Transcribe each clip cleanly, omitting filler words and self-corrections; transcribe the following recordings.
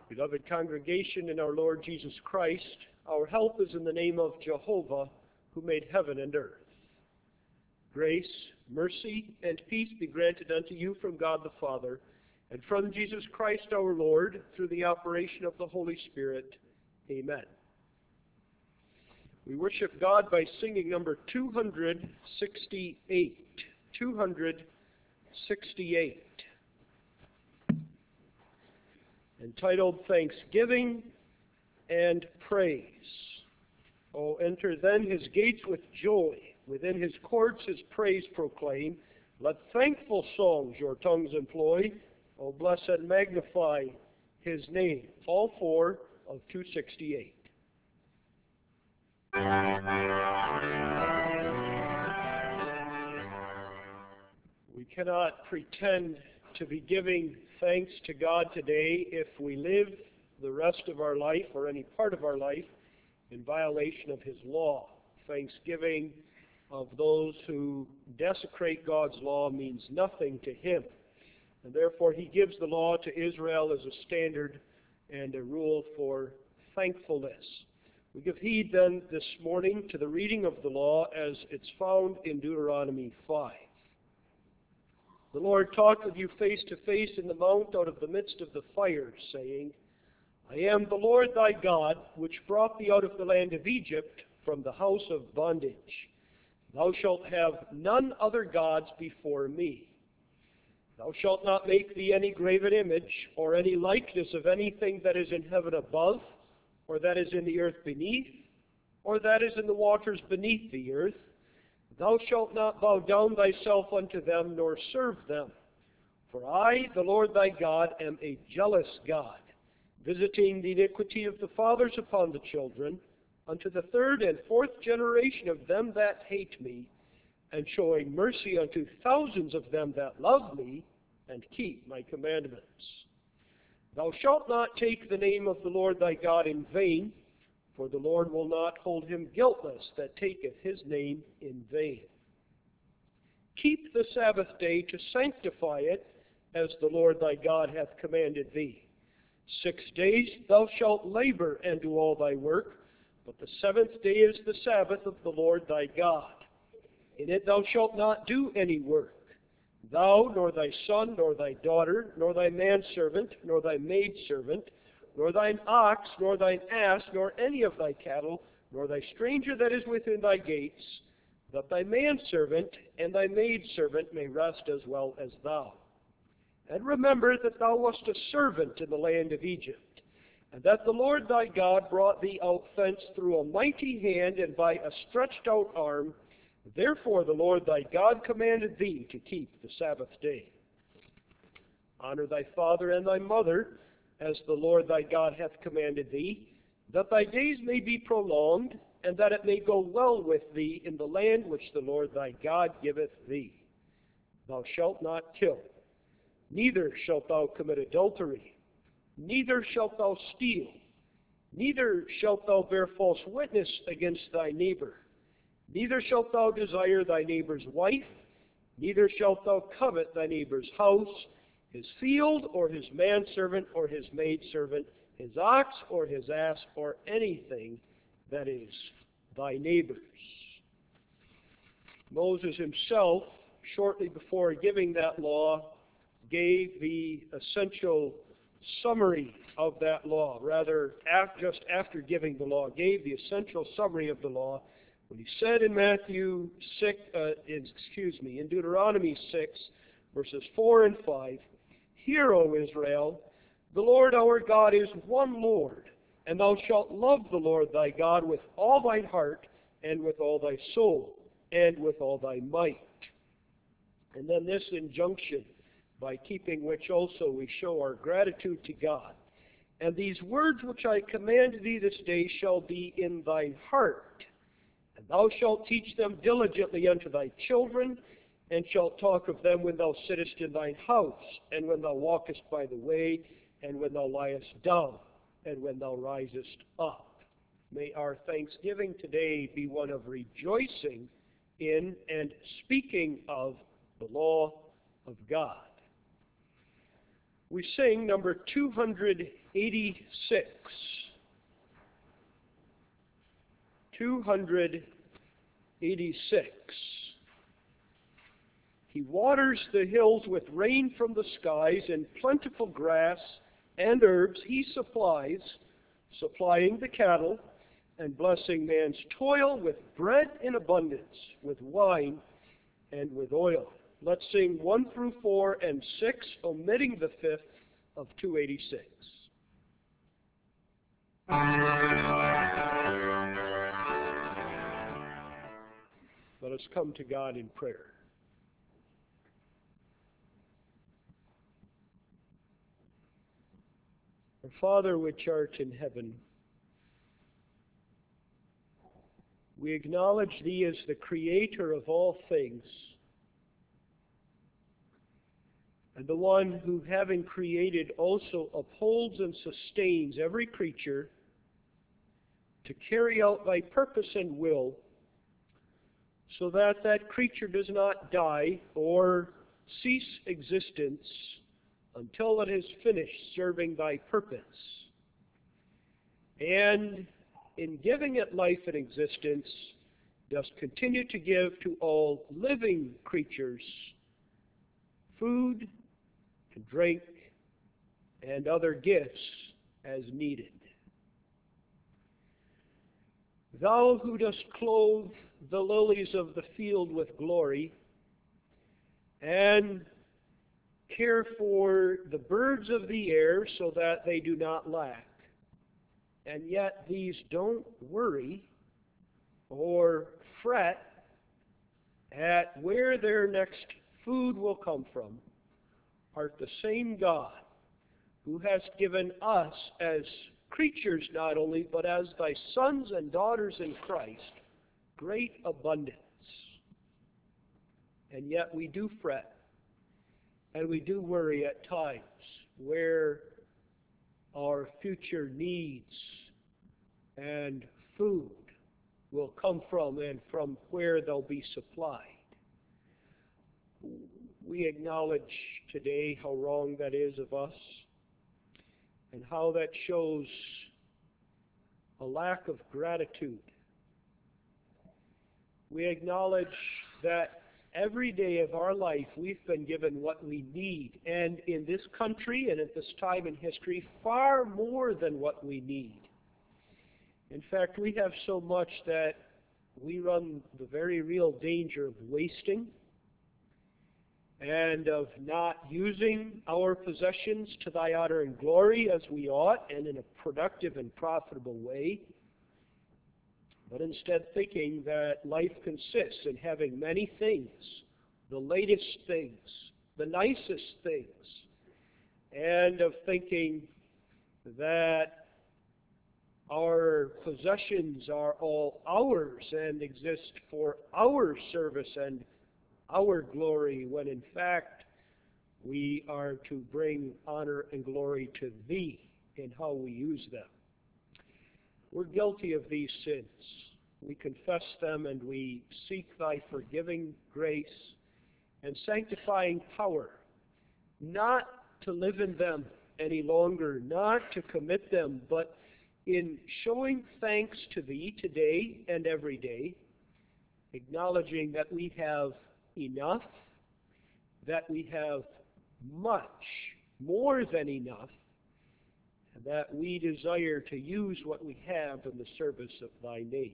Beloved congregation in our Lord Jesus Christ, our help is in the name of Jehovah, who made heaven and earth. Grace, mercy, and peace be granted unto you from God the Father, and from Jesus Christ our Lord, through the operation of the Holy Spirit. Amen. We worship God by singing number 268. 268. Entitled Thanksgiving and Praise. Oh, enter then his gates with joy, within his courts his praise proclaim. Let thankful songs your tongues employ. Oh, bless and magnify his name. All four of 268. We cannot pretend to be giving thanks to God today if we live the rest of our life or any part of our life in violation of his law. Thanksgiving of those who desecrate God's law means nothing to him. And therefore he gives the law to Israel as a standard and a rule for thankfulness. We give heed then this morning to the reading of the law as it's found in Deuteronomy 5. The Lord talked with you face to face in the mount out of the midst of the fire, saying, I am the Lord thy God, which brought thee out of the land of Egypt from the house of bondage. Thou shalt have none other gods before me. Thou shalt not make thee any graven image, or any likeness of anything that is in heaven above, or that is in the earth beneath, or that is in the waters beneath the earth. Thou shalt not bow down thyself unto them, nor serve them. For I, the Lord thy God, am a jealous God, visiting the iniquity of the fathers upon the children, unto the third and fourth generation of them that hate me, and showing mercy unto thousands of them that love me, and keep my commandments. Thou shalt not take the name of the Lord thy God in vain, for the Lord will not hold him guiltless that taketh his name in vain. Keep the Sabbath day to sanctify it, as the Lord thy God hath commanded thee. 6 days thou shalt labor and do all thy work, but the seventh day is the Sabbath of the Lord thy God. In it thou shalt not do any work, thou, nor thy son, nor thy daughter, nor thy manservant, nor thy maidservant, nor thine ox, nor thine ass, nor any of thy cattle, nor thy stranger that is within thy gates, that thy manservant and thy maidservant may rest as well as thou. And remember that thou wast a servant in the land of Egypt, and that the Lord thy God brought thee out thence through a mighty hand and by a stretched out arm. Therefore the Lord thy God commanded thee to keep the Sabbath day. Honor thy father and thy mother, as the Lord thy God hath commanded thee, that thy days may be prolonged, and that it may go well with thee in the land which the Lord thy God giveth thee. Thou shalt not kill, neither shalt thou commit adultery, neither shalt thou steal, neither shalt thou bear false witness against thy neighbor, neither shalt thou desire thy neighbor's wife, neither shalt thou covet thy neighbor's house, his field, or his manservant, or his maidservant, his ox, or his ass, or anything that is thy neighbor's. Moses himself, shortly before giving that law, gave the essential summary of that law. Rather, just after giving the law, gave the essential summary of the law when he said in in Deuteronomy 6, verses 4 and 5, Hear, O Israel, the Lord our God is one Lord, and thou shalt love the Lord thy God with all thine heart, and with all thy soul, and with all thy might. And then this injunction, by keeping which also we show our gratitude to God. And these words which I command thee this day shall be in thine heart, and thou shalt teach them diligently unto thy children, and shalt talk of them when thou sittest in thine house, and when thou walkest by the way, and when thou liest down, and when thou risest up. May our thanksgiving today be one of rejoicing in and speaking of the law of God. We sing number 286. 286. He waters the hills with rain from the skies, and plentiful grass and herbs he supplies, supplying the cattle and blessing man's toil with bread in abundance, with wine and with oil. Let's sing 1 through 4 and 6, omitting the 5th of 286. Let us come to God in prayer. Our Father which art in heaven, we acknowledge Thee as the Creator of all things, and the one who, having created, also upholds and sustains every creature to carry out Thy purpose and will, so that that creature does not die or cease existence until it has finished serving Thy purpose. And in giving it life and existence, dost continue to give to all living creatures food and drink and other gifts as needed. Thou who dost clothe the lilies of the field with glory, and care for the birds of the air so that they do not lack, and yet these don't worry or fret at where their next food will come from, art the same God who has given us as creatures not only, but as Thy sons and daughters in Christ, great abundance. And yet we do fret, and we do worry at times where our future needs and food will come from and from where they'll be supplied. We acknowledge today how wrong that is of us, and how that shows a lack of gratitude. We acknowledge that every day of our life we've been given what we need, and in this country and at this time in history, far more than what we need. In fact, we have so much that we run the very real danger of wasting and of not using our possessions to Thy honor and glory as we ought and in a productive and profitable way, but instead thinking that life consists in having many things, the latest things, the nicest things, and of thinking that our possessions are all ours and exist for our service and our glory, when in fact we are to bring honor and glory to Thee in how we use them. We're guilty of these sins. We confess them and we seek Thy forgiving grace and sanctifying power, not to live in them any longer, not to commit them, but in showing thanks to Thee today and every day, acknowledging that we have enough, that we have much, more than enough, and that we desire to use what we have in the service of Thy name.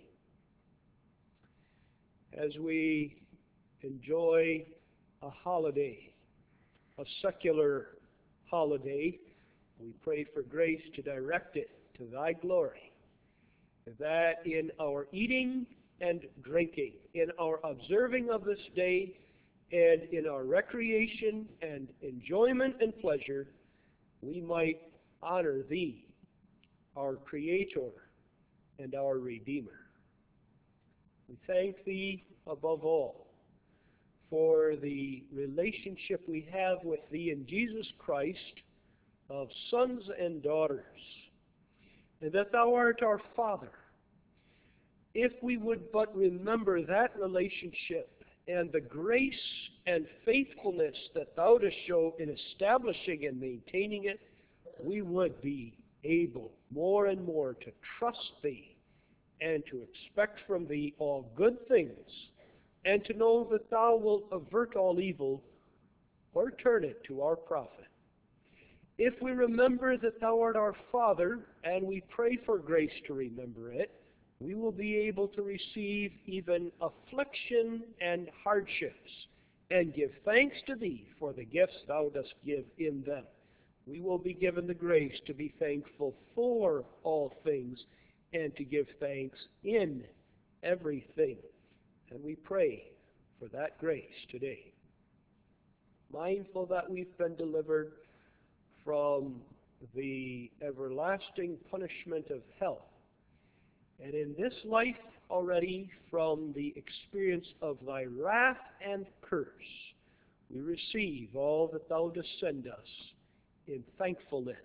As we enjoy a holiday, a secular holiday, we pray for grace to direct it to Thy glory, that in our eating and drinking, in our observing of this day, and in our recreation and enjoyment and pleasure, we might honor Thee, our Creator and our Redeemer. We thank Thee above all for the relationship we have with Thee in Jesus Christ of sons and daughters, and that Thou art our Father. If we would but remember that relationship and the grace and faithfulness that thou dost show in establishing and maintaining it, we would be able more and more to trust thee and to expect from thee all good things, and to know that thou wilt avert all evil or turn it to our profit. If we remember that thou art our Father, and we pray for grace to remember it, we will be able to receive even affliction and hardships, and give thanks to thee for the gifts thou dost give in them. We will be given the grace to be thankful for all things, and to give thanks in everything. And we pray for that grace today. Mindful that we've been delivered from the everlasting punishment of hell, and in this life already from the experience of thy wrath and curse, we receive all that thou dost send us in thankfulness.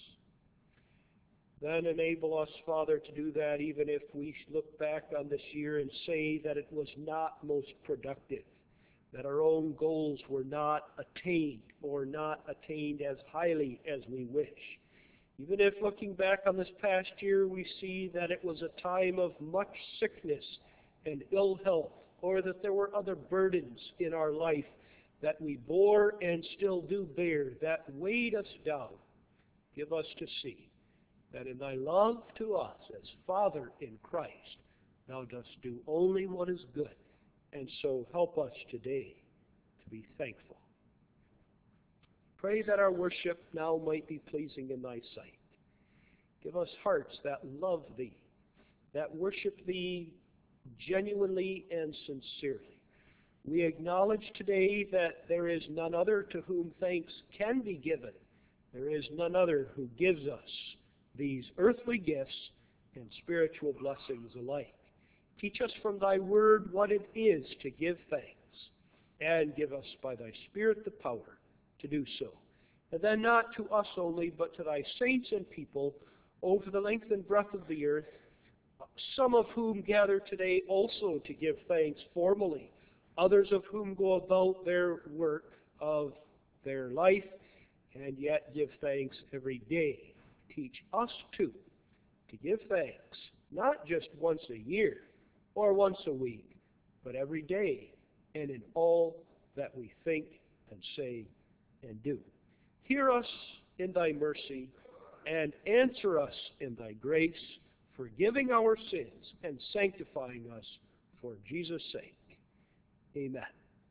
Then enable us, Father, to do that even if we look back on this year and say that it was not most productive, that our own goals were not attained or not attained as highly as we wish. Even if looking back on this past year we see that it was a time of much sickness and ill health, or that there were other burdens in our life that we bore and still do bear that weighed us down, give us to see that in thy love to us as Father in Christ, thou dost do only what is good. And so help us today to be thankful. Pray that our worship now might be pleasing in thy sight. Give us hearts that love thee, that worship thee genuinely and sincerely. We acknowledge today that there is none other to whom thanks can be given. There is none other who gives us these earthly gifts and spiritual blessings alike. Teach us from thy word what it is to give thanks, and give us by thy Spirit the power to do so. And then not to us only, but to thy saints and people over the length and breadth of the earth, some of whom gather today also to give thanks formally, others of whom go about their work of their life and yet give thanks every day. Teach us too to give thanks, not just once a year or once a week, but every day and in all that we think and say and do. Hear us in thy mercy and answer us in thy grace, forgiving our sins and sanctifying us for Jesus' sake. Amen.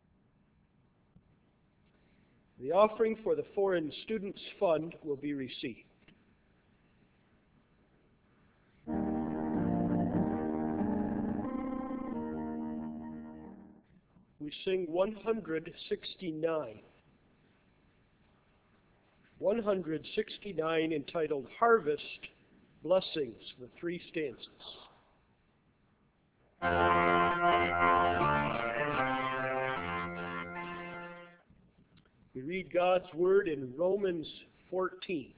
The offering for the Foreign Students Fund will be received. We sing 169. 169 entitled Harvest Blessings, the three stanzas. We read God's word in Romans 14.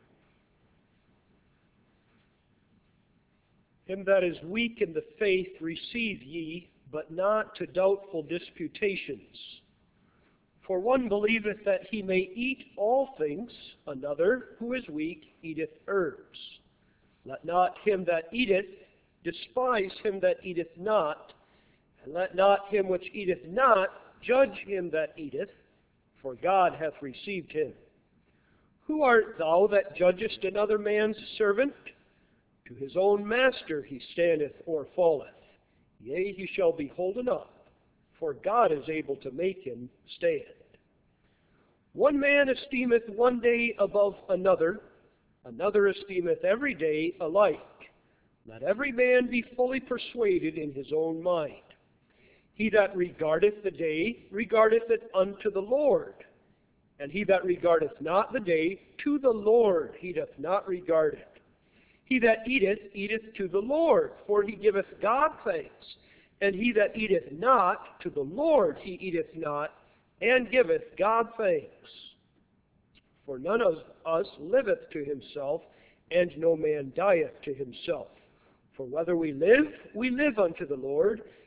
Him that is weak in the faith receive ye, but not to doubtful disputations. For one believeth that he may eat all things, another, who is weak, eateth herbs. Let not him that eateth despise him that eateth not, and let not him which eateth not judge him that eateth, for God hath received him. Who art thou that judgest another man's servant? To his own master he standeth or falleth. Yea, he shall be holden up, for God is able to make him stand. One man esteemeth one day above another, another esteemeth every day alike. Let every man be fully persuaded in his own mind. He that regardeth the day regardeth it unto the Lord, and he that regardeth not the day, to the Lord he doth not regard it. He that eateth, eateth to the Lord, for he giveth God thanks. And he that eateth not, to the Lord he eateth not, and giveth God thanks. For none of us liveth to himself, and no man dieth to himself. For whether we live unto the Lord,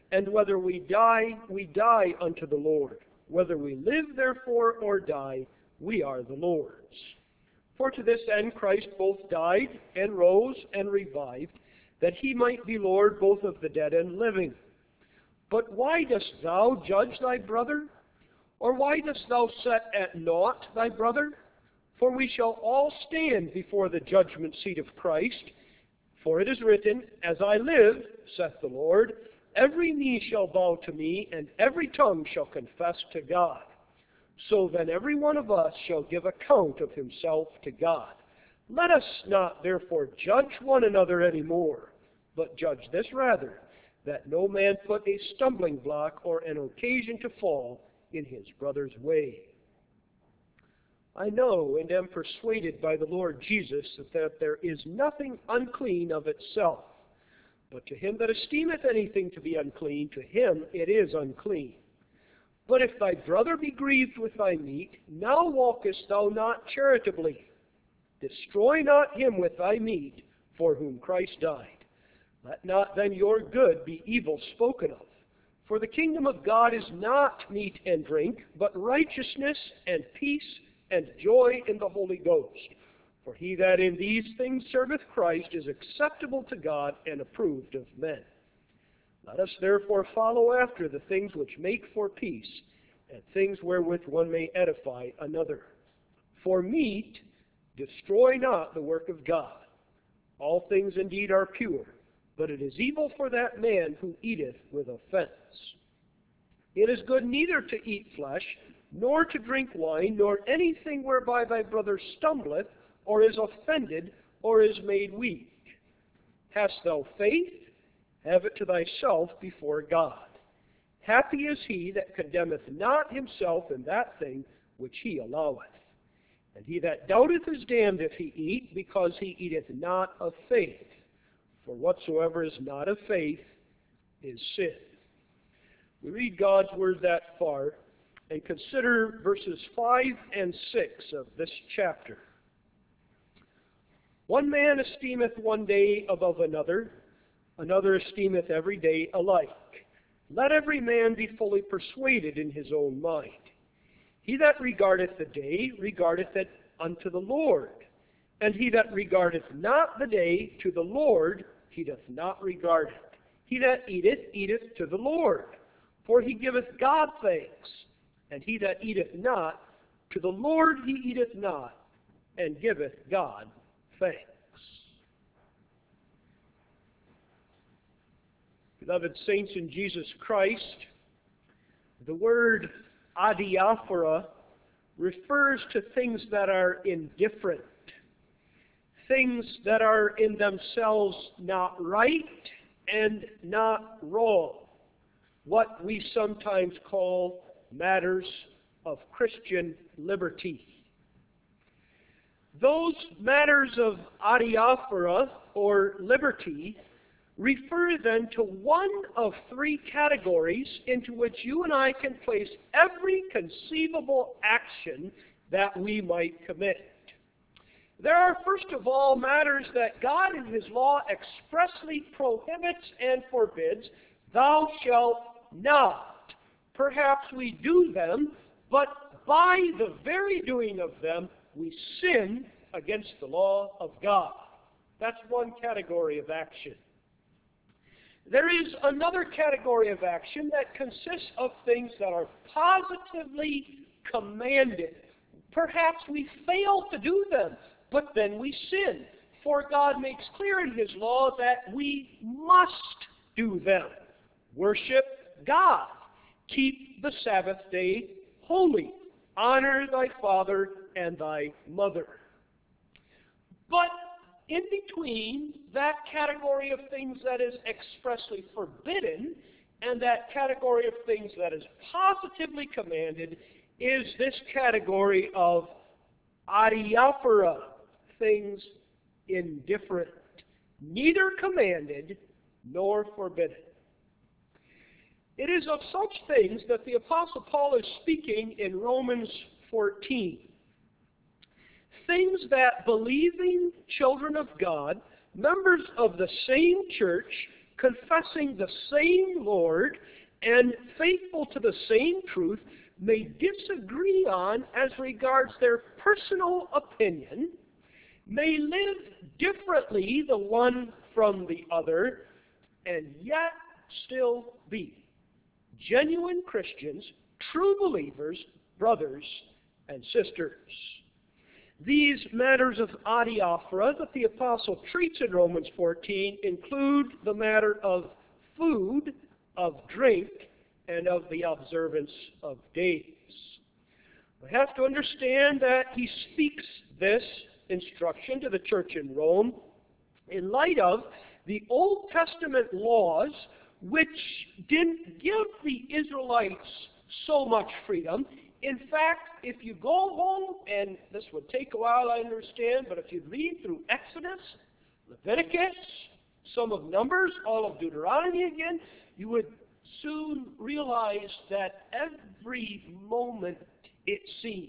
and whether we die unto the Lord. Whether we live, therefore, or die, we are the Lord's. For to this end Christ both died, and rose, and revived, that he might be Lord both of the dead and living. But why dost thou judge thy brother? Or why dost thou set at naught thy brother? For we shall all stand before the judgment seat of Christ. For it is written, As I live, saith the Lord, every knee shall bow to me, and every tongue shall confess to God. So then every one of us shall give account of himself to God. Let us not therefore judge one another any more, but judge this rather, that no man put a stumbling block or an occasion to fall in his brother's way. I know and am persuaded by the Lord Jesus that there is nothing unclean of itself, but to him that esteemeth anything to be unclean, to him it is unclean. But if thy brother be grieved with thy meat, now walkest thou not charitably. Destroy not him with thy meat, for whom Christ died. Let not then your good be evil spoken of. For the kingdom of God is not meat and drink, but righteousness and peace and joy in the Holy Ghost. For he that in these things serveth Christ is acceptable to God and approved of men. Let us therefore follow after the things which make for peace, and things wherewith one may edify another. For meat, destroy not the work of God. All things indeed are pure, but it is evil for that man who eateth with offense. It is good neither to eat flesh, nor to drink wine, nor anything whereby thy brother stumbleth, or is offended, or is made weak. Hast thou faith? Have it to thyself before God. Happy is he that condemneth not himself in that thing which he alloweth. And he that doubteth is damned if he eat, because he eateth not of faith. For whatsoever is not of faith is sin. We read God's word that far, and consider verses 5 and 6 of this chapter. One man esteemeth one day above another, another esteemeth every day alike. Let every man be fully persuaded in his own mind. He that regardeth the day regardeth it unto the Lord, and he that regardeth not the day to the Lord, he doth not regard it. He that eateth, eateth to the Lord, for he giveth God thanks. And he that eateth not, to the Lord he eateth not, and giveth God thanks. Beloved saints in Jesus Christ, the word adiaphora refers to things that are indifferent, things that are in themselves not right and not wrong, what we sometimes call matters of Christian liberty. Those matters of adiaphora, or liberty, refer then to one of three categories into which you and I can place every conceivable action that we might commit. There are, first of all, matters that God in His law expressly prohibits and forbids. Thou shalt not. Perhaps we do them, but by the very doing of them, we sin against the law of God. That's one category of action. There is another category of action that consists of things that are positively commanded. Perhaps we fail to do them, but then we sin. For God makes clear in His law that we must do them. Worship God. Keep the Sabbath day holy. Honor thy father and thy mother. But in between that category of things that is expressly forbidden and that category of things that is positively commanded is this category of adiaphora, things indifferent, neither commanded nor forbidden. It is of such things that the Apostle Paul is speaking in Romans 14. Things that believing children of God, members of the same church, confessing the same Lord and faithful to the same truth, may disagree on as regards their personal opinion, may live differently the one from the other, and yet still be genuine Christians, true believers, brothers and sisters. These matters of adiaphora that the apostle treats in Romans 14 include the matter of food, of drink, and of the observance of days. We have to understand that he speaks this instruction to the church in Rome in light of the Old Testament laws, which didn't give the Israelites so much freedom. In fact, if you go home, and this would take a while, I understand, but if you read through Exodus, Leviticus, some of Numbers, all of Deuteronomy again, you would soon realize that every moment it seemed,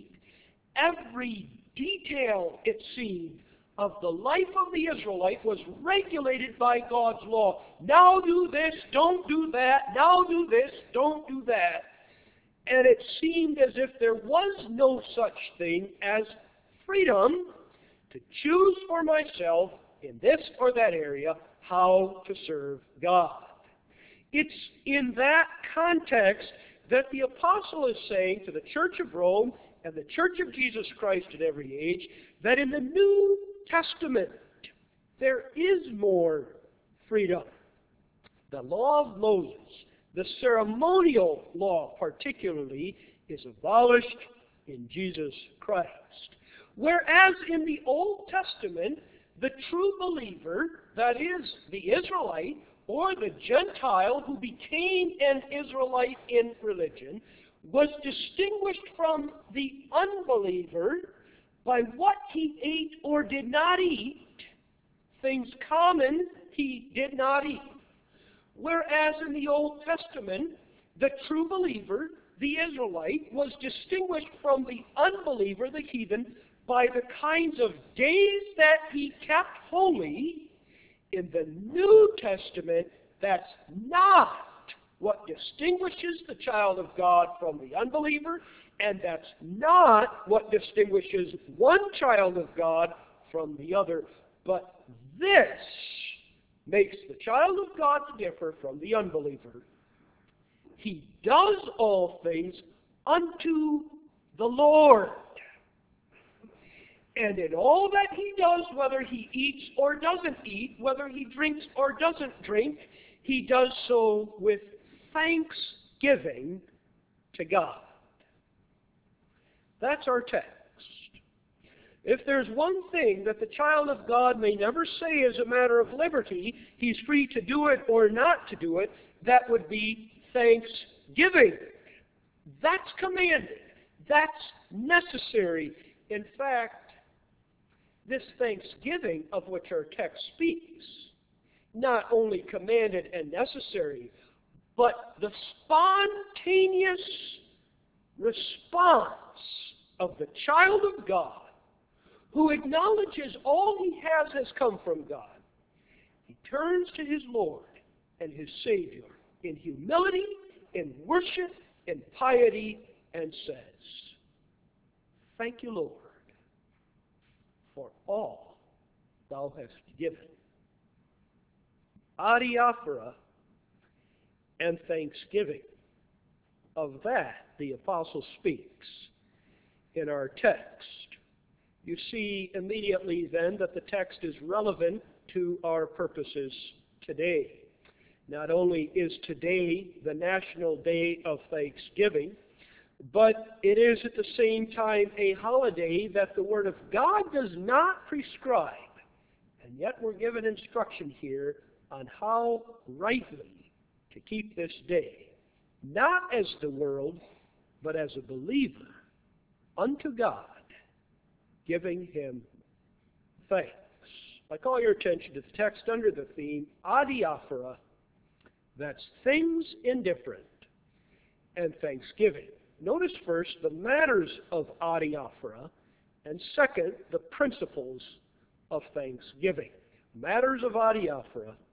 every detail it seemed of the life of the Israelite was regulated by God's law. Now do this, don't do that. Now do this, don't do that. And it seemed as if there was no such thing as freedom to choose for myself in this or that area how to serve God. It's in that context that the apostle is saying to the Church of Rome and the Church of Jesus Christ at every age that in the New Testament there is more freedom. The law of Moses, the ceremonial law particularly, is abolished in Jesus Christ. Whereas in the Old Testament, the true believer, that is, the Israelite, or the Gentile who became an Israelite in religion, was distinguished from the unbeliever by what he ate or did not eat. Things common he did not eat. Whereas in the Old Testament, the true believer, the Israelite, was distinguished from the unbeliever, the heathen, by the kinds of days that he kept holy. In the New Testament, that's not what distinguishes the child of God from the unbeliever, and that's not what distinguishes one child of God from the other. But this makes the child of God differ from the unbeliever. He does all things unto the Lord. And in all that he does, whether he eats or doesn't eat, whether he drinks or doesn't drink, he does so with thanksgiving to God. That's our text. If there's one thing that the child of God may never say as a matter of liberty, he's free to do it or not to do it, that would be thanksgiving. That's commanded. That's necessary. In fact, this thanksgiving of which our text speaks, not only commanded and necessary, but the spontaneous response of the child of God who acknowledges all he has come from God. He turns to his Lord and his Savior in humility, in worship, in piety, and says, "Thank you, Lord, for all thou hast given." Adiaphora and thanksgiving. Of that the apostle speaks in our text. You see immediately then that the text is relevant to our purposes today. Not only is today the National Day of Thanksgiving, but it is at the same time a holiday that the Word of God does not prescribe. And yet we're given instruction here on how rightly to keep this day, not as the world, but as a believer unto God, giving him thanks. I call your attention to the text under the theme, adiaphora, that's things indifferent, and thanksgiving. Notice first the matters of adiaphora, and second, the principles of thanksgiving. Matters of adiaphora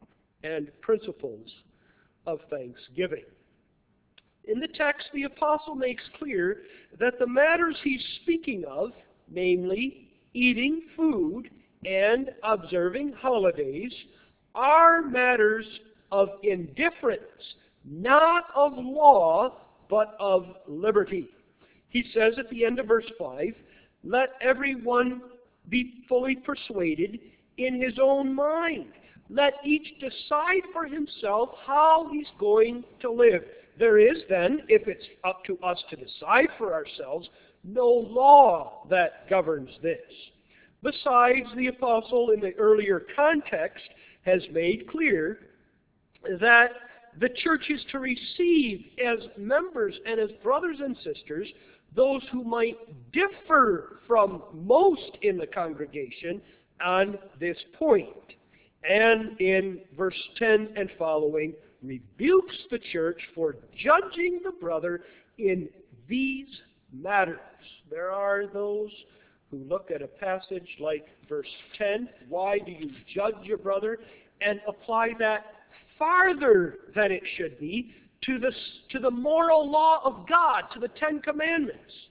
and principles of thanksgiving. In the text, the apostle makes clear that the matters he's speaking of, namely eating food and observing holidays, are matters of indifference, not of law, but of liberty. He says at the end of verse 5, "Let everyone be fully persuaded in his own mind. Let each decide for himself how he's going to live." There is then, if it's up to us to decide for ourselves, no law that governs this. Besides, the apostle in the earlier context has made clear that the church is to receive as members and as brothers and sisters those who might differ from most in the congregation on this point. And in verse 10 and following, rebukes the church for judging the brother in these matters. There are those who look at a passage like verse 10, "Why do you judge your brother?" and apply that farther than it should be to the moral law of God, to the Ten Commandments.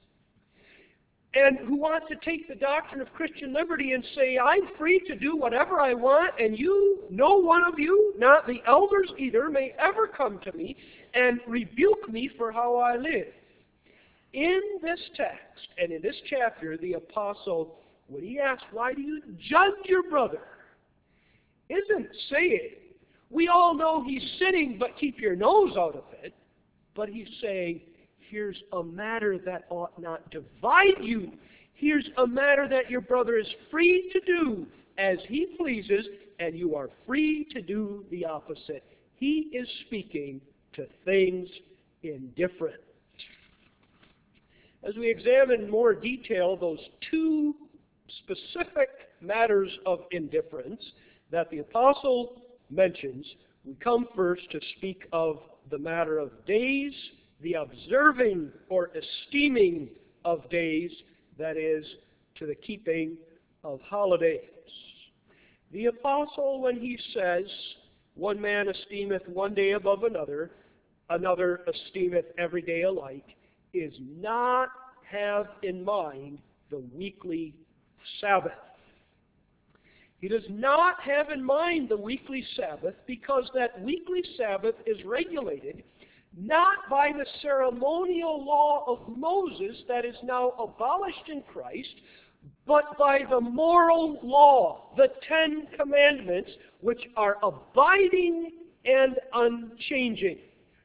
And who want to take the doctrine of Christian liberty and say, "I'm free to do whatever I want, and you, no one of you, not the elders either, may ever come to me and rebuke me for how I live." In this text, and in this chapter, the apostle, when he asks, "Why do you judge your brother?" isn't saying, "We all know he's sinning, but keep your nose out of it." But he's saying, here's a matter that ought not divide you. Here's a matter that your brother is free to do as he pleases, and you are free to do the opposite. He is speaking to things indifferent. As we examine in more detail those two specific matters of indifference that the apostle mentions, we come first to speak of the matter of days, the observing or esteeming of days, that is, to the keeping of holidays. The apostle, when he says, "One man esteemeth one day above another, another esteemeth every day alike," is not have in mind the weekly Sabbath. He does not have in mind the weekly Sabbath because that weekly Sabbath is regulated not by the ceremonial law of Moses that is now abolished in Christ, but by the moral law, the Ten Commandments, which are abiding and unchanging.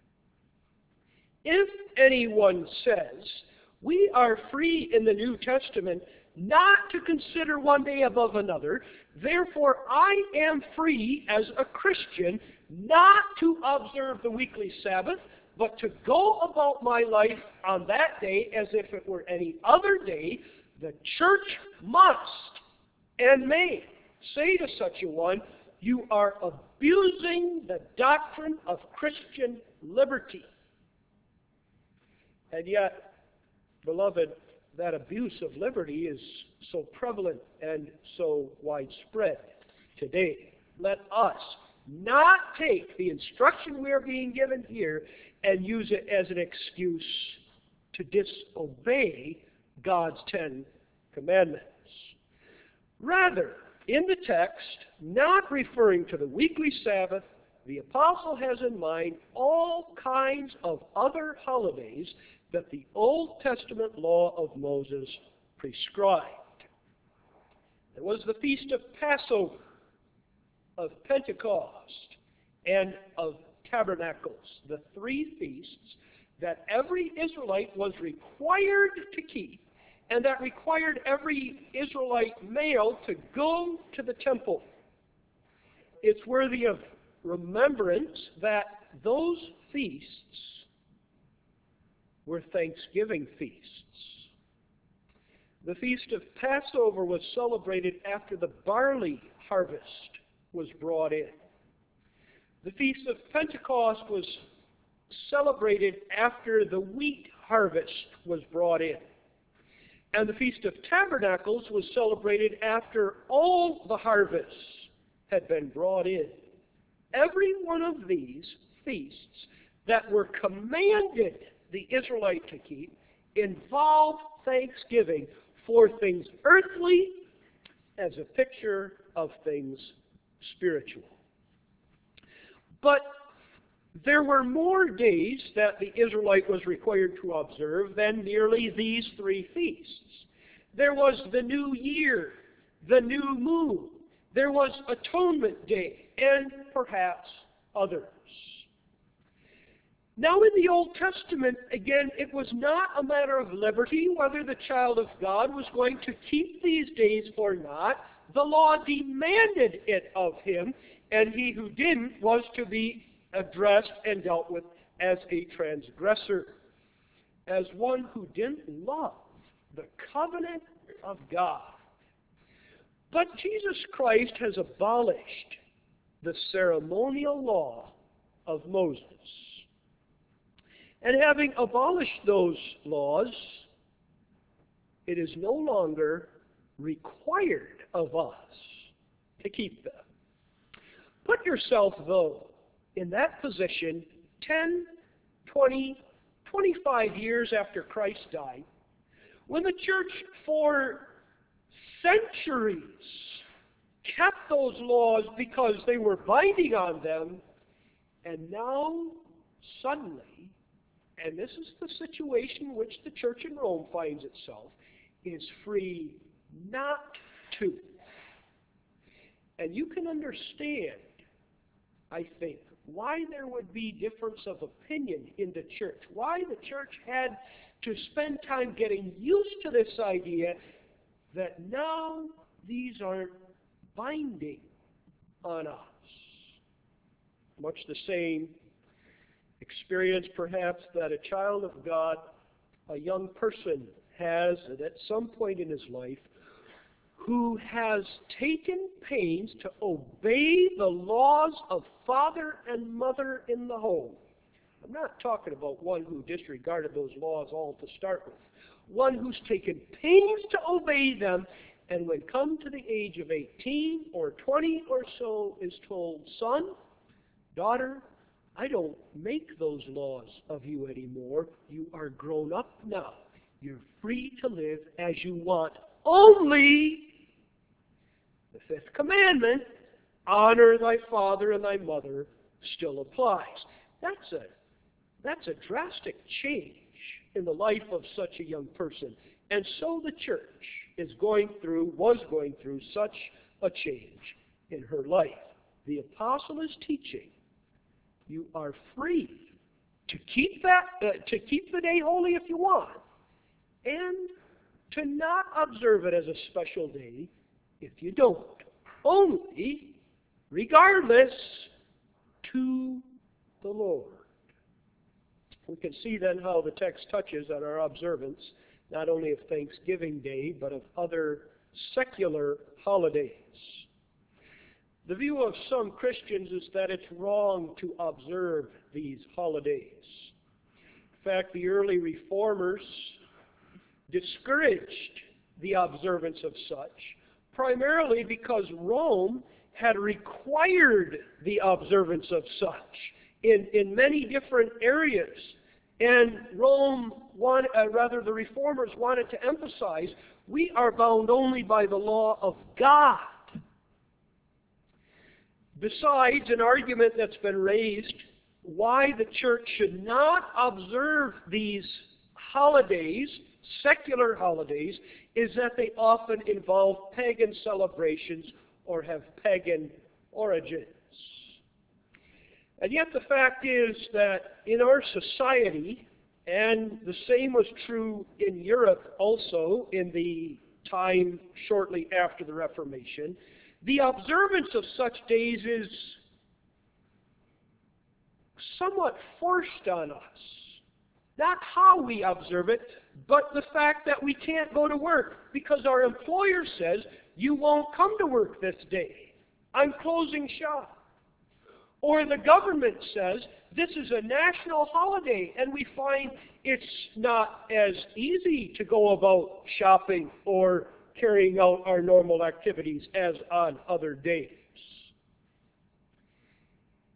If anyone says, "We are free in the New Testament not to consider one day above another, therefore I am free as a Christian not to observe the weekly Sabbath, but to go about my life on that day as if it were any other day," the church must and may say to such a one, "You are abusing the doctrine of Christian liberty." And yet, beloved, that abuse of liberty is so prevalent and so widespread today. Let us not take the instruction we are being given here and use it as an excuse to disobey God's Ten Commandments. Rather, in the text, not referring to the weekly Sabbath, the apostle has in mind all kinds of other holidays that the Old Testament law of Moses prescribed. There was the feast of Passover, of Pentecost, and of Tabernacles, the three feasts that every Israelite was required to keep, and that required every Israelite male to go to the temple. It's worthy of remembrance that those feasts were Thanksgiving feasts. The Feast of Passover was celebrated after the barley harvest was brought in. The Feast of Pentecost was celebrated after the wheat harvest was brought in. And the Feast of Tabernacles was celebrated after all the harvests had been brought in. Every one of these feasts that were commanded the Israelite to keep involved thanksgiving for things earthly as a picture of things spiritual. But there were more days that the Israelite was required to observe than merely these three feasts. There was the New Year, the New Moon, there was Atonement Day, and perhaps others. Now in the Old Testament, again, it was not a matter of liberty whether the child of God was going to keep these days or not. The law demanded it of him, and he who didn't was to be addressed and dealt with as a transgressor, as one who didn't love the covenant of God. But Jesus Christ has abolished the ceremonial law of Moses. And having abolished those laws, it is no longer required of us to keep them. Put yourself, though, in that position 10, 20, 25 years after Christ died, when the church for centuries kept those laws because they were binding on them, and now, suddenly, and this is the situation in which the church in Rome finds itself, is free not to. And you can understand, I think, why there would be difference of opinion in the church, why the church had to spend time getting used to this idea that now these aren't binding on us. Much the same experience, perhaps, that a child of God, a young person, has at some point in his life, who has taken pains to obey the laws of father and mother in the home. I'm not talking about one who disregarded those laws all to start with. One who's taken pains to obey them, and when come to the age of 18 or 20 or so, is told, son, daughter, I don't make those laws of you anymore. You are grown up now. You're free to live as you want. Only the fifth commandment, honor thy father and thy mother, still applies. That's a drastic change in the life of such a young person. And so the church was going through such a change in her life. The apostle is teaching, you are free to keep the day holy if you want, and to not observe it as a special day if you don't. Only, regardless, to the Lord. We can see then how the text touches on our observance, not only of Thanksgiving Day, but of other secular holidays. The view of some Christians is that it's wrong to observe these holidays. In fact, the early reformers discouraged the observance of such, primarily because Rome had required the observance of such in many different areas. And the reformers wanted to emphasize, we are bound only by the law of God. Besides, an argument that's been raised why the church should not observe these holidays, secular holidays, is that they often involve pagan celebrations or have pagan origins. And yet the fact is that in our society, and the same was true in Europe also in the time shortly after the Reformation, the observance of such days is somewhat forced on us. Not how we observe it, but the fact that we can't go to work because our employer says, you won't come to work this day. I'm closing shop. Or the government says, this is a national holiday, and we find it's not as easy to go about shopping or carrying out our normal activities as on other days.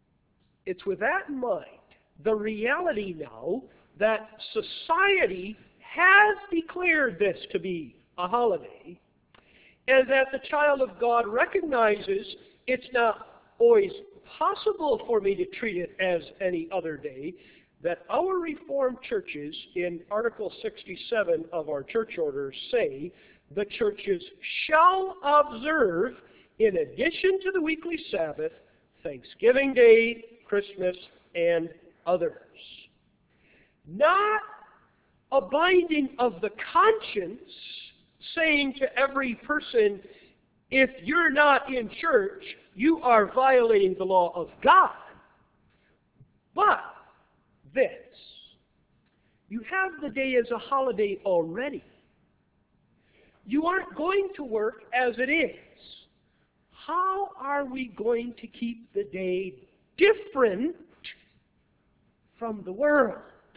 It's with that in mind, the reality now that society has declared this to be a holiday, and that the child of God recognizes it's not always possible for me to treat it as any other day, that our Reformed churches in Article 67 of our church order say the churches shall observe, in addition to the weekly Sabbath, Thanksgiving Day, Christmas, and others. Not a binding of the conscience saying to every person, if you're not in church, you are violating the law of God. But this, you have the day as a holiday already. You aren't going to work as it is. How are we going to keep the day different from the world?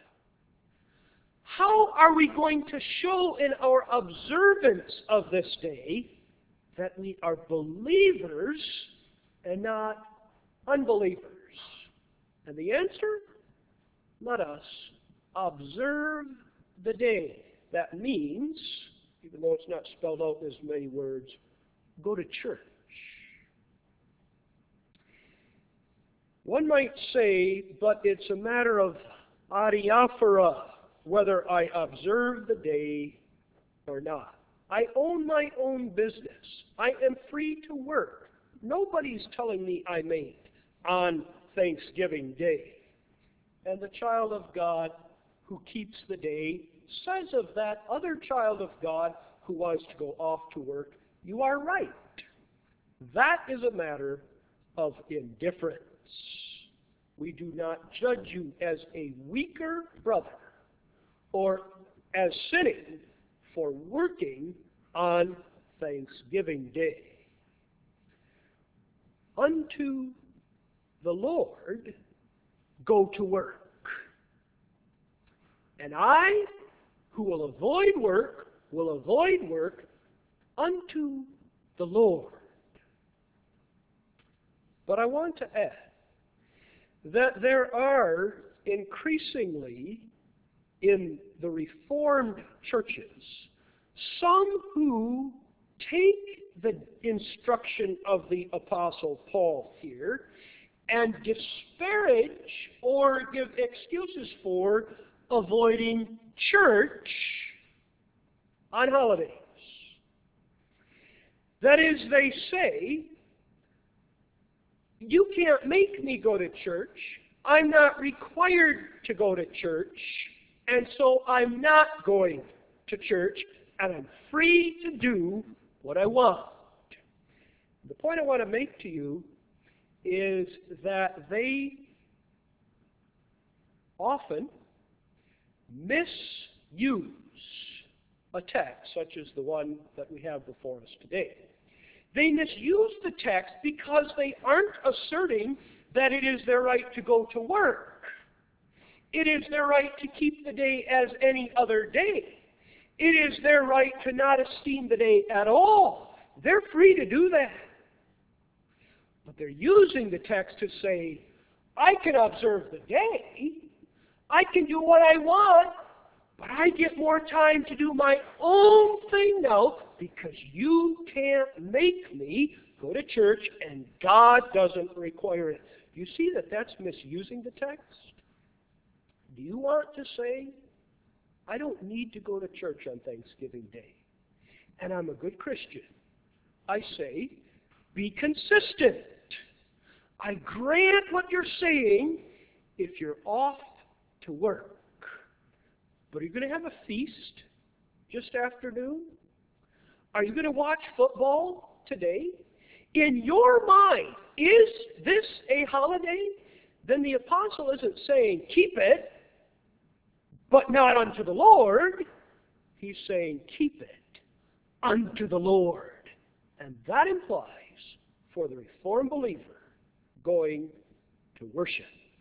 How are we going to show in our observance of this day that we are believers and not unbelievers? And the answer? Let us observe the day. That means, even though it's not spelled out in as many words, go to church. One might say, but it's a matter of adiaphora, whether I observe the day or not. I own my own business. I am free to work. Nobody's telling me I may on Thanksgiving Day. And the child of God who keeps the day says of that other child of God who wants to go off to work, you are right. That is a matter of indifference. We do not judge you as a weaker brother or as sinning for working on Thanksgiving Day. Unto the Lord go to work. And I, who will avoid work unto the Lord. But I want to add that there are increasingly in the Reformed churches some who take the instruction of the Apostle Paul here and disparage or give excuses for avoiding church on holidays. That is, they say, you can't make me go to church. I'm not required to go to church, and so I'm not going to church, and I'm free to do what I want. The point I want to make to you is that they often misuse a text such as the one that we have before us today. They misuse the text because they aren't asserting that it is their right to go to work. It is their right to keep the day as any other day. It is their right to not esteem the day at all. They're free to do that. But they're using the text to say, I can observe the day, I can do what I want, but I get more time to do my own thing now because you can't make me go to church and God doesn't require it. Do you see that that's misusing the text? Do you want to say, I don't need to go to church on Thanksgiving Day, and I'm a good Christian? I say, be consistent. I grant what you're saying if you're off to work. But are you going to have a feast just after noon? Are you going to watch football today? In your mind, is this a holiday? Then the apostle isn't saying keep it, but not unto the Lord. He's saying keep it unto the Lord. And that implies, for the Reformed believer, going to worship.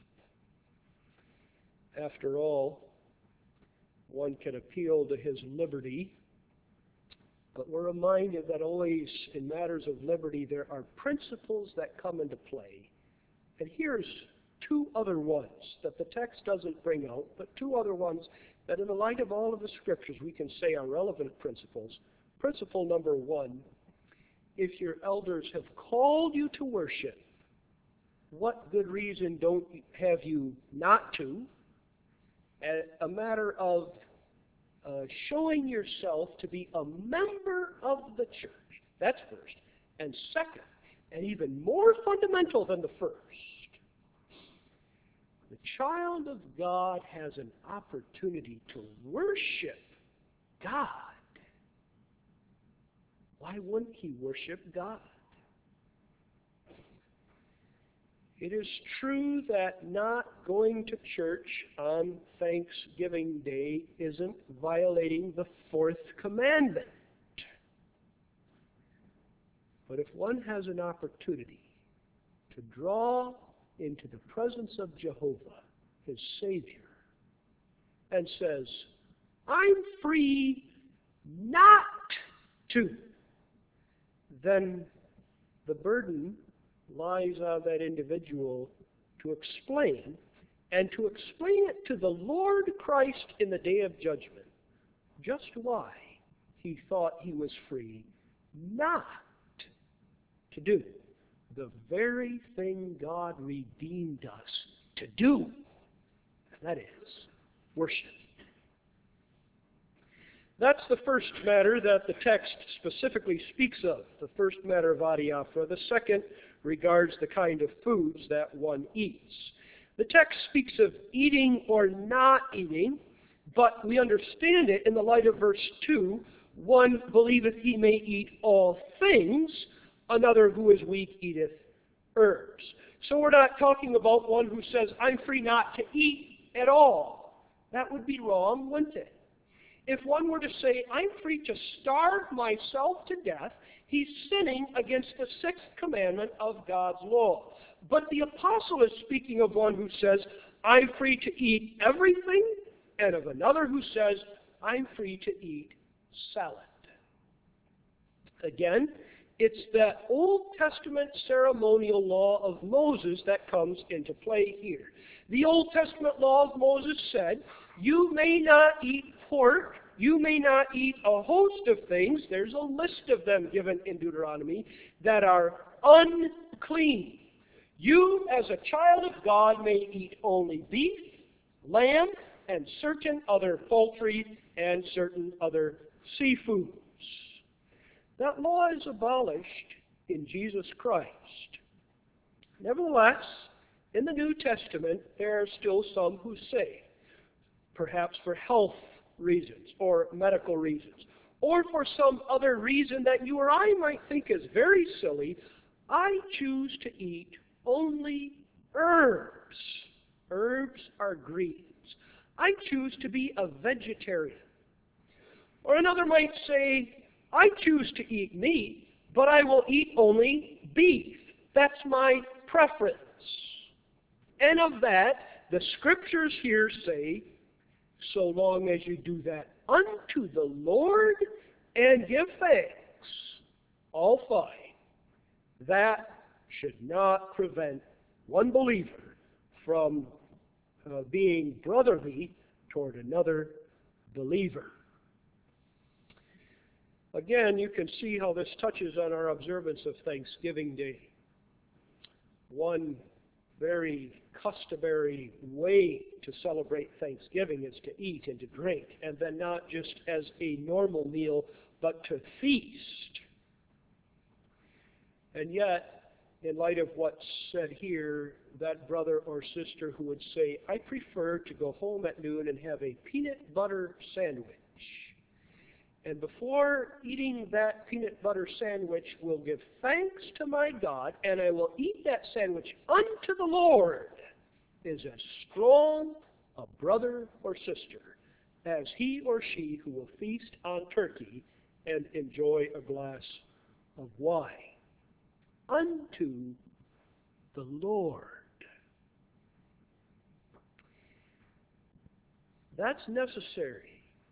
After all, one can appeal to his liberty, but we're reminded that always in matters of liberty there are principles that come into play. And here's two other ones that the text doesn't bring out, but two other ones that in the light of all of the scriptures we can say are relevant principles. Principle number one, if your elders have called you to worship, what good reason don't have you not to? A matter of showing yourself to be a member of the church. That's first. And second, and even more fundamental than the first, the child of God has an opportunity to worship God. Why wouldn't he worship God? It is true that not going to church on Thanksgiving Day isn't violating the fourth commandment. But if one has an opportunity to draw into the presence of Jehovah, his Savior, and says, I'm free not to, then the burden lies on that individual to explain, and to explain it to the Lord Christ in the day of judgment, just why he thought he was free not to do the very thing God redeemed us to do, and that is worship. That's the first matter that the text specifically speaks of, the first matter of adiaphora. The second regards the kind of foods that one eats. The text speaks of eating or not eating, but we understand it in the light of verse 2. One believeth he may eat all things, another who is weak eateth herbs. So we're not talking about one who says, I'm free not to eat at all. That would be wrong, wouldn't it? If one were to say, I'm free to starve myself to death, he's sinning against the sixth commandment of God's law. But the apostle is speaking of one who says, I'm free to eat everything, and of another who says, I'm free to eat salad. Again, it's that Old Testament ceremonial law of Moses that comes into play here. The Old Testament law of Moses said, you may not eat pork, you may not eat a host of things, there's a list of them given in Deuteronomy, that are unclean. You, as a child of God, may eat only beef, lamb, and certain other poultry, and certain other seafoods. That law is abolished in Jesus Christ. Nevertheless, in the New Testament, there are still some who say, perhaps for health reasons or medical reasons, or for some other reason that you or I might think is very silly, I choose to eat only herbs. Herbs are greens. I choose to be a vegetarian. Or another might say, I choose to eat meat, but I will eat only beef. That's my preference. And of that, the scriptures here say, so long as you do that unto the Lord and give thanks, all fine. That should not prevent one believer from being brotherly toward another believer. Again, you can see how this touches on our observance of Thanksgiving Day. One very customary way to celebrate Thanksgiving is to eat and to drink, and then not just as a normal meal, but to feast. And yet, in light of what's said here, that brother or sister who would say, I prefer to go home at noon and have a peanut butter sandwich. And before eating that peanut butter sandwich, will give thanks to my God, and I will eat that sandwich unto the Lord, is as strong a brother or sister as he or she who will feast on turkey and enjoy a glass of wine. Unto the Lord. That's necessary,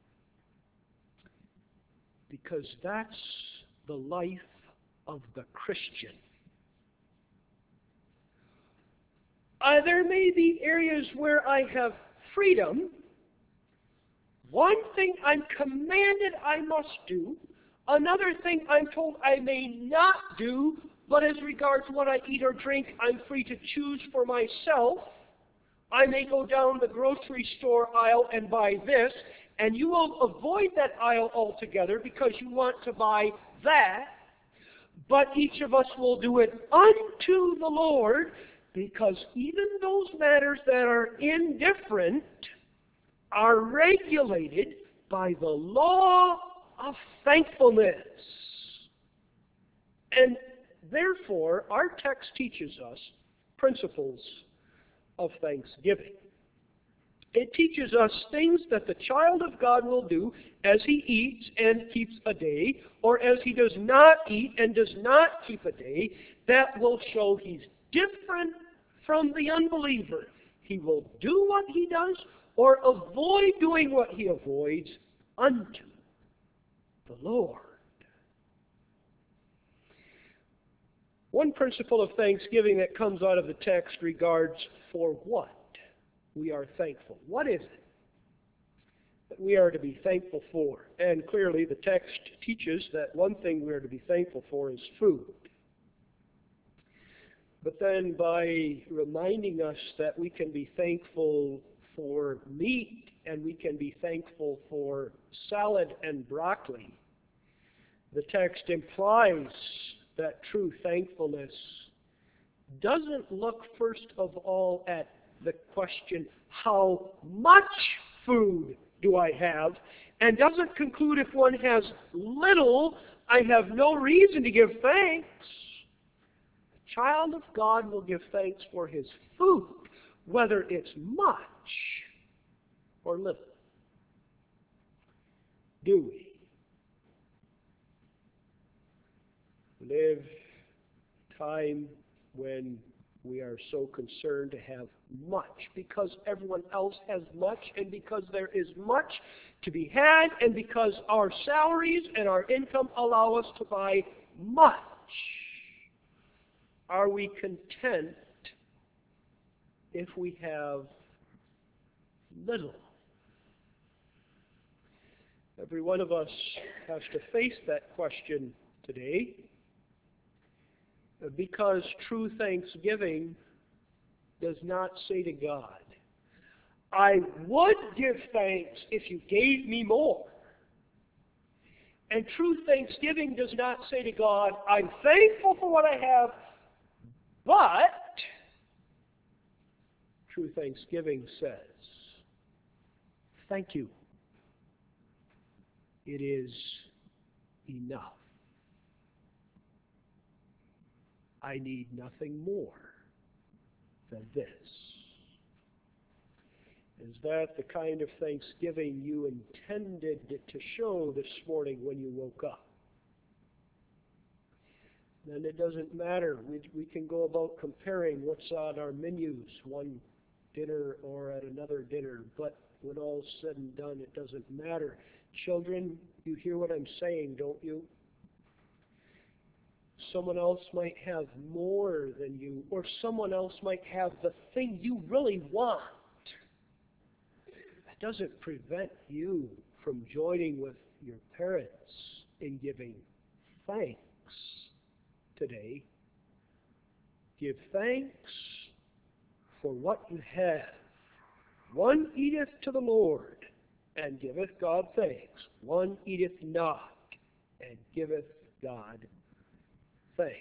because that's the life of the Christian. There may be areas where I have freedom. One thing I'm commanded I must do. Another thing I'm told I may not do. But as regards what I eat or drink, I'm free to choose for myself. I may go down the grocery store aisle and buy this, and you will avoid that aisle altogether because you want to buy that. But each of us will do it unto the Lord, because even those matters that are indifferent are regulated by the law of thankfulness. And therefore, our text teaches us principles of thanksgiving. It teaches us things that the child of God will do as he eats and keeps a day, or as he does not eat and does not keep a day, that will show he's different from the unbeliever. He will do what he does or avoid doing what he avoids unto the Lord. One principle of thanksgiving that comes out of the text regards for what we are thankful. What is it that we are to be thankful for? And clearly the text teaches that one thing we are to be thankful for is food. But then by reminding us that we can be thankful for meat and we can be thankful for salad and broccoli, the text implies that true thankfulness doesn't look first of all at the question, how much food do I have? And doesn't conclude if one has little, I have no reason to give thanks. The child of God will give thanks for his food, whether it's much or little. Do we live time when we are so concerned to have much because everyone else has much and because there is much to be had and because our salaries and our income allow us to buy much? Are we content if we have little? Every one of us has to face that question today, because true thanksgiving does not say to God, I would give thanks if you gave me more. And true thanksgiving does not say to God, I'm thankful for what I have, but true thanksgiving says, thank you. It is enough. I need nothing more than this. Is that the kind of thanksgiving you intended to show this morning when you woke up? Then it doesn't matter. We can go about comparing what's on our menus, one dinner or at another dinner, but when all's said and done, it doesn't matter. Children, you hear what I'm saying, don't you? Someone else might have more than you, or someone else might have the thing you really want. That doesn't prevent you from joining with your parents in giving thanks today. Give thanks for what you have. One eateth to the Lord, and giveth God thanks. One eateth not, and giveth God thanks.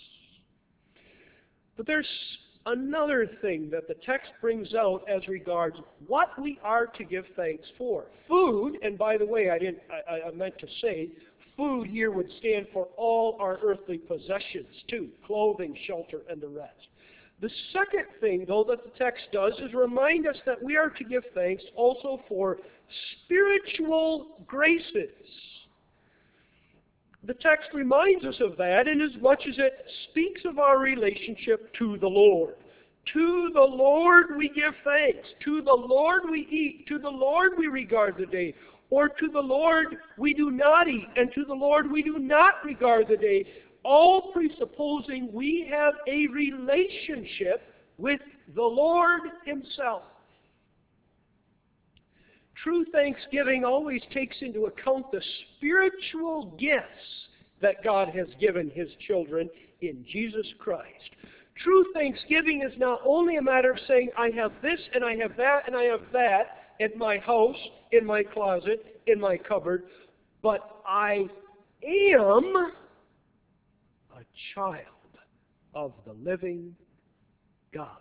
But there's another thing that the text brings out as regards what we are to give thanks for. Food, and by the way, I meant to say, food here would stand for all our earthly possessions too, clothing, shelter, and the rest. The second thing, though, that the text does is remind us that we are to give thanks also for spiritual graces. The text reminds us of that inasmuch as it speaks of our relationship to the Lord. To the Lord we give thanks. To the Lord we eat. To the Lord we regard the day. Or to the Lord we do not eat. And to the Lord we do not regard the day. All presupposing we have a relationship with the Lord Himself. True thanksgiving always takes into account the spiritual gifts that God has given His children in Jesus Christ. True thanksgiving is not only a matter of saying, I have this and I have that and I have that in my house, in my closet, in my cupboard, but I am a child of the living God.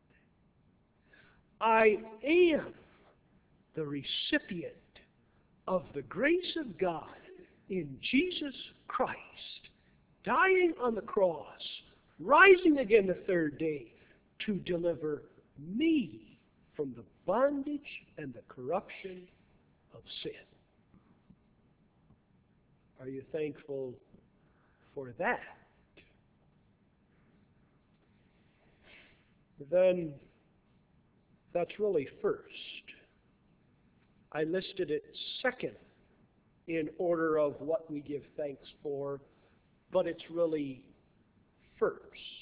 I am the recipient of the grace of God in Jesus Christ, dying on the cross, rising again the third day to deliver me from the bondage and the corruption of sin. Are you thankful for that? Then that's really first. I listed it second in order of what we give thanks for, but it's really first.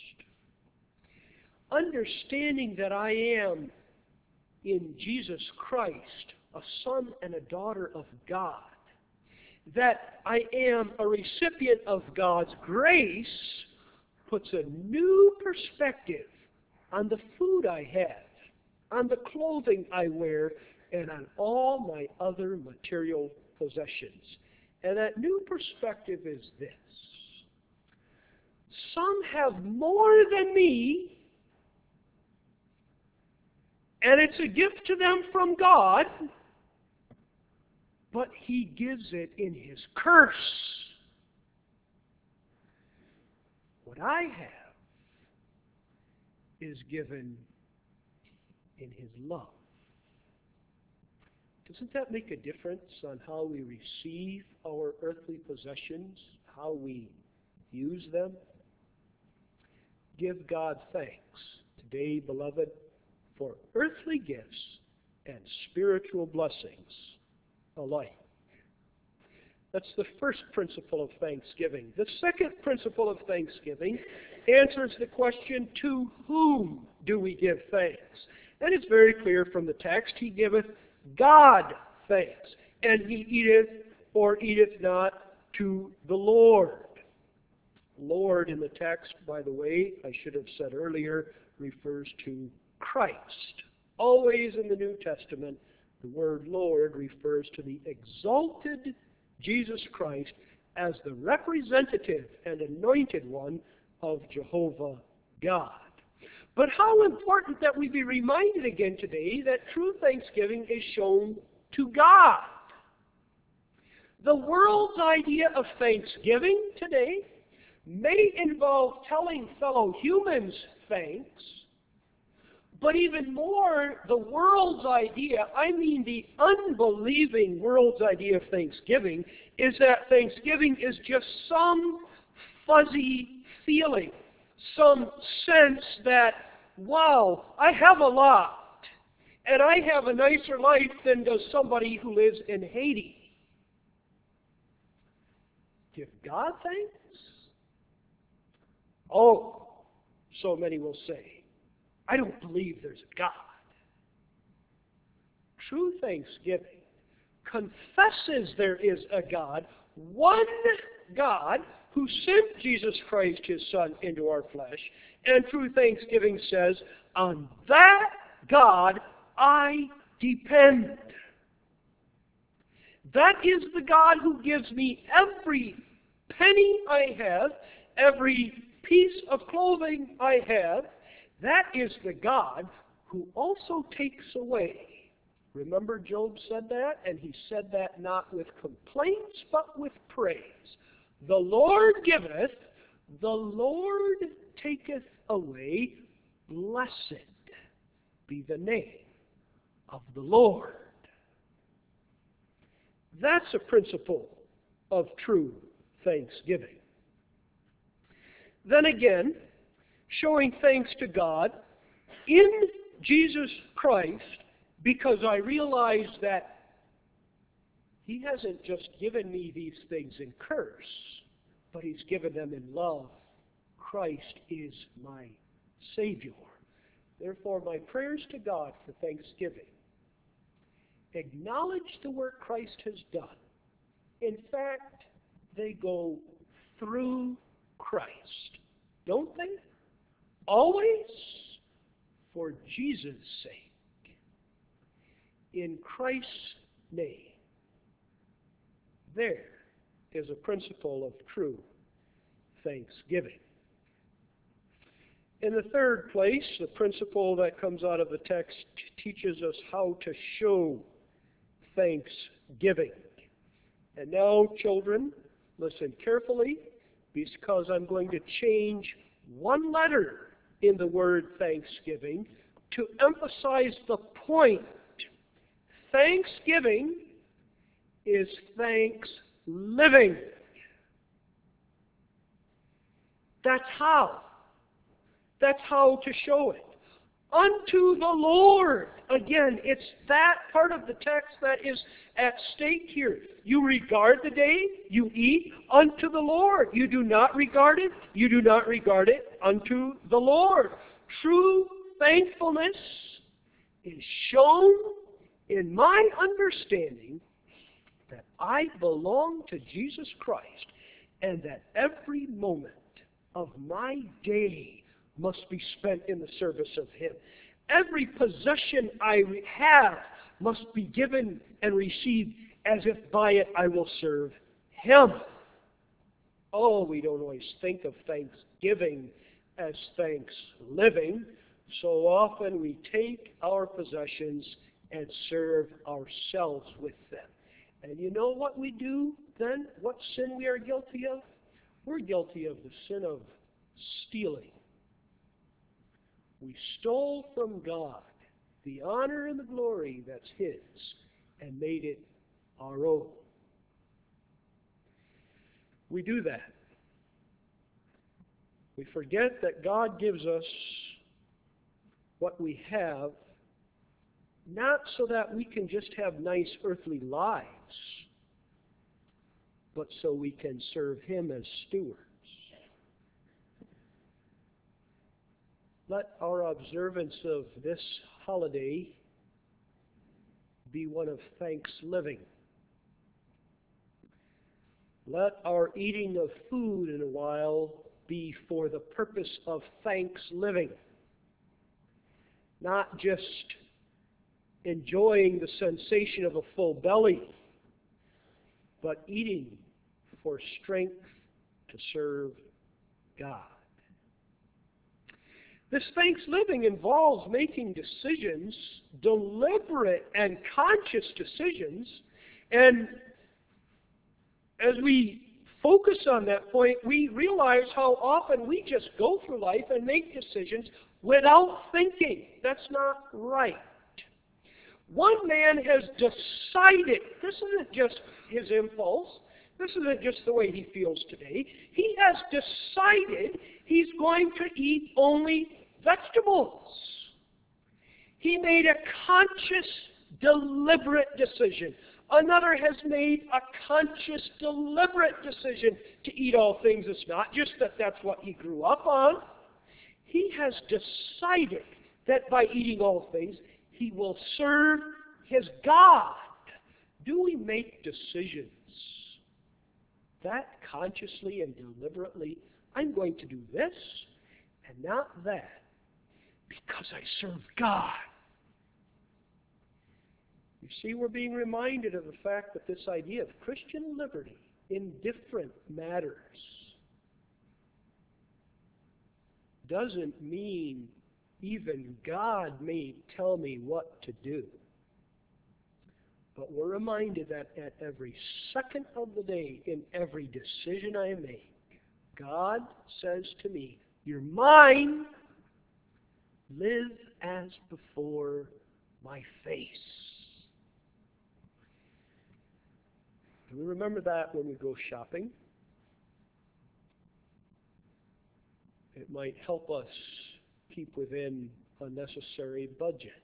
Understanding that I am in Jesus Christ a son and a daughter of God, that I am a recipient of God's grace, puts a new perspective on the food I have, on the clothing I wear, and on all my other material possessions. And that new perspective is this. Some have more than me, and it's a gift to them from God, but He gives it in His curse. What I have is given in His love. Doesn't that make a difference on how we receive our earthly possessions, how we use them? Give God thanks today, beloved, for earthly gifts and spiritual blessings alike. That's the first principle of thanksgiving. The second principle of thanksgiving answers the question, to whom do we give thanks? And it's very clear from the text, He giveth God thanks, and He eateth or eateth not to the Lord. Lord in the text, by the way, I should have said earlier, refers to Christ. Always in the New Testament, the word Lord refers to the exalted Jesus Christ as the representative and anointed one of Jehovah God. But how important that we be reminded again today that true thanksgiving is shown to God. The world's idea of thanksgiving today may involve telling fellow humans thanks, but even more, the world's idea, I mean the unbelieving world's idea of thanksgiving, is that thanksgiving is just some fuzzy feeling, some sense that, wow, I have a lot, and I have a nicer life than does somebody who lives in Haiti. Give God thanks? Oh, so many will say, I don't believe there's a God. True thanksgiving confesses there is a God, one God who sent Jesus Christ, His Son, into our flesh, and true thanksgiving says, on that God I depend. That is the God who gives me every penny I have, every piece of clothing I have. That is the God who also takes away. Remember Job said that? And he said that not with complaints, but with praise. The Lord giveth, the Lord taketh away. Blessed be the name of the Lord. That's a principle of true thanksgiving. Then again, showing thanks to God in Jesus Christ, because I realize that He hasn't just given me these things in curse, but He's given them in love. Christ is my Savior. Therefore, my prayers to God for thanksgiving acknowledge the work Christ has done. In fact, they go through Christ, don't they? Always for Jesus' sake. In Christ's name. There is a principle of true thanksgiving. In the third place, the principle that comes out of the text teaches us how to show thanksgiving. And now, children, listen carefully, because I'm going to change one letter in the word thanksgiving to emphasize the point. Thanksgiving is thanks living. That's how. That's how to show it. Unto the Lord. Again, it's that part of the text that is at stake here. You regard the day you eat unto the Lord. You do not regard it. You do not regard it unto the Lord. True thankfulness is shown in my understanding that I belong to Jesus Christ and that every moment of my day must be spent in the service of Him. Every possession I have must be given and received as if by it I will serve Him. Oh, we don't always think of thanksgiving as thanks living. So often we take our possessions and serve ourselves with them. And you know what we do then? What sin we are guilty of? We're guilty of the sin of stealing. We stole from God the honor and the glory that's His and made it our own. We do that. We forget that God gives us what we have, not so that we can just have nice earthly lives, but so we can serve Him as stewards. Let our observance of this holiday be one of thanks living. Let our eating of food in a while be for the purpose of thanks living, not just enjoying the sensation of a full belly, but eating for strength to serve God. This thanks living involves making decisions, deliberate and conscious decisions, and as we focus on that point, we realize how often we just go through life and make decisions without thinking. That's not right. One man has decided, this isn't just his impulse, this isn't just the way he feels today. He has decided he's going to eat only vegetables. He made a conscious, deliberate decision. Another has made a conscious, deliberate decision to eat all things. It's not just that that's what he grew up on. He has decided that by eating all things, he will serve his God. Do we make decisions that consciously and deliberately? I'm going to do this and not that because I serve God. You see, we're being reminded of the fact that this idea of Christian liberty in different matters doesn't mean even God may tell me what to do. But we're reminded that at every second of the day, in every decision I make, God says to me, "You're mine. Live as before my face." Do we remember that when we go shopping? It might help us keep within a necessary budget.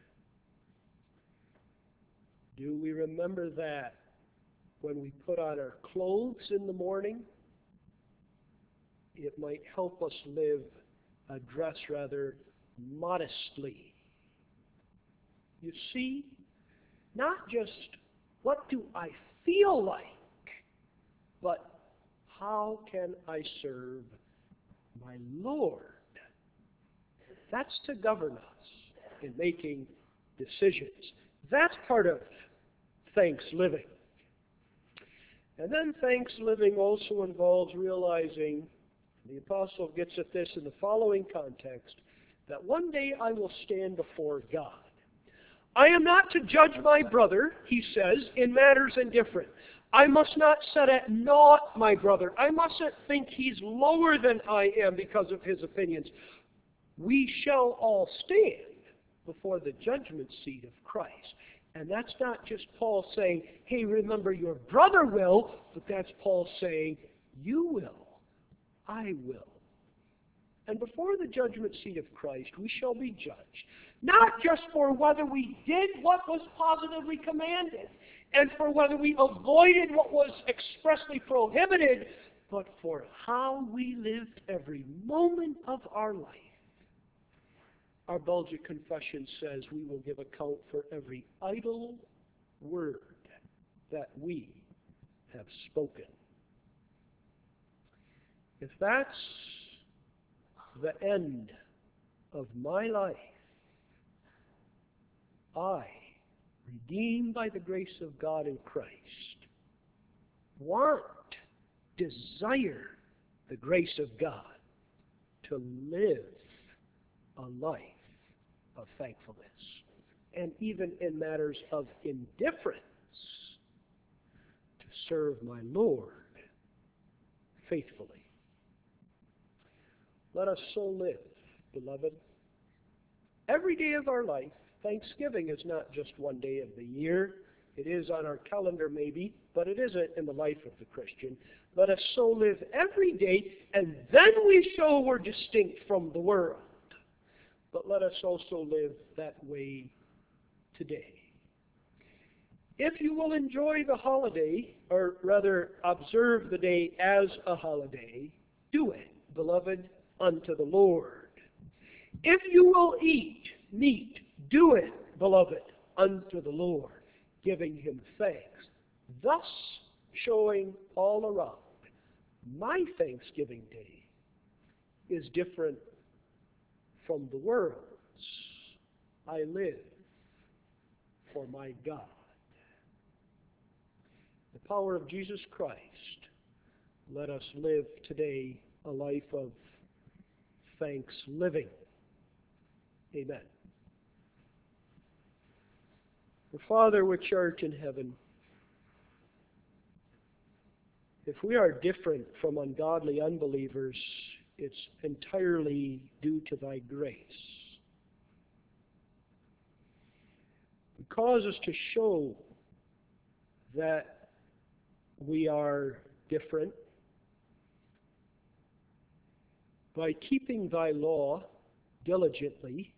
Do we remember that when we put on our clothes in the morning? It might help us dress rather modestly. You see, not just what do I feel like, but how can I serve my Lord? That's to govern us in making decisions. That's part of thanks living. And then thanks living also involves realizing, the apostle gets at this in the following context, that one day I will stand before God. I am not to judge my brother, he says, in matters indifferent. I must not set at naught my brother. I mustn't think he's lower than I am because of his opinions. We shall all stand before the judgment seat of Christ. And that's not just Paul saying, hey, remember your brother will, but that's Paul saying, you will, I will. And before the judgment seat of Christ, we shall be judged, not just for whether we did what was positively commanded, and for whether we avoided what was expressly prohibited, but for how we lived every moment of our life. Our Belgic confession says we will give account for every idle word that we have spoken. If that's the end of my life, I, redeemed by the grace of God in Christ, desire the grace of God to live a life of thankfulness. And even in matters of indifference, to serve my Lord faithfully. Let us so live, beloved. Every day of our life, Thanksgiving is not just one day of the year. It is on our calendar maybe, but it isn't in the life of the Christian. Let us so live every day, and then we show we're distinct from the world. But let us also live that way today. If you will enjoy the holiday, or rather observe the day as a holiday, do it, beloved, unto the Lord. If you will eat meat, do it, beloved, unto the Lord, giving Him thanks, thus showing all around my Thanksgiving Day is different from the world's. I live for my God. The power of Jesus Christ, let us live today a life of thanks living. Amen. Our Father which art in heaven, if we are different from ungodly unbelievers, it's entirely due to Thy grace. Cause us to show that we are different by keeping Thy law diligently,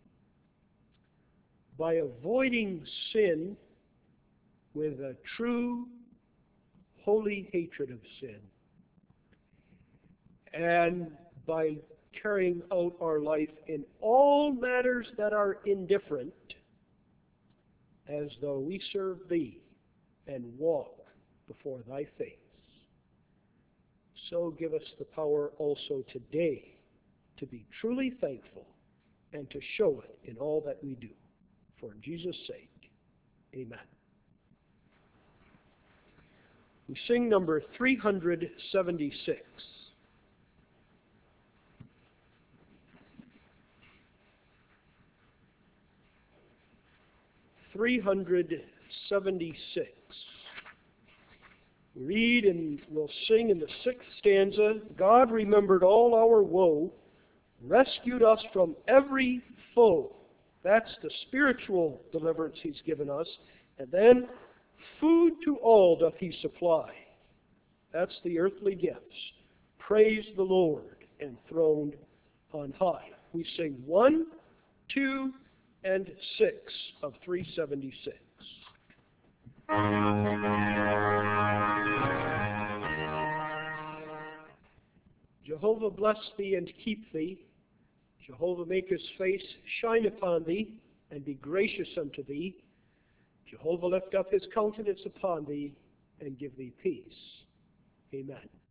by avoiding sin with a true, holy hatred of sin, and by carrying out our life in all matters that are indifferent, as though we serve Thee and walk before Thy face. So give us the power also today to be truly thankful and to show it in all that we do. For in Jesus' sake, amen. We sing number 376. 376. We read and we'll sing in the 6th stanza, God remembered all our woe, rescued us from every foe. That's the spiritual deliverance He's given us. And then, food to all doth He supply. That's the earthly gifts. Praise the Lord, enthroned on high. We sing 1, 2, and 6 of 376. Jehovah bless thee and keep thee. Jehovah make his face shine upon thee, and be gracious unto thee. Jehovah lift up his countenance upon thee, and give thee peace. Amen.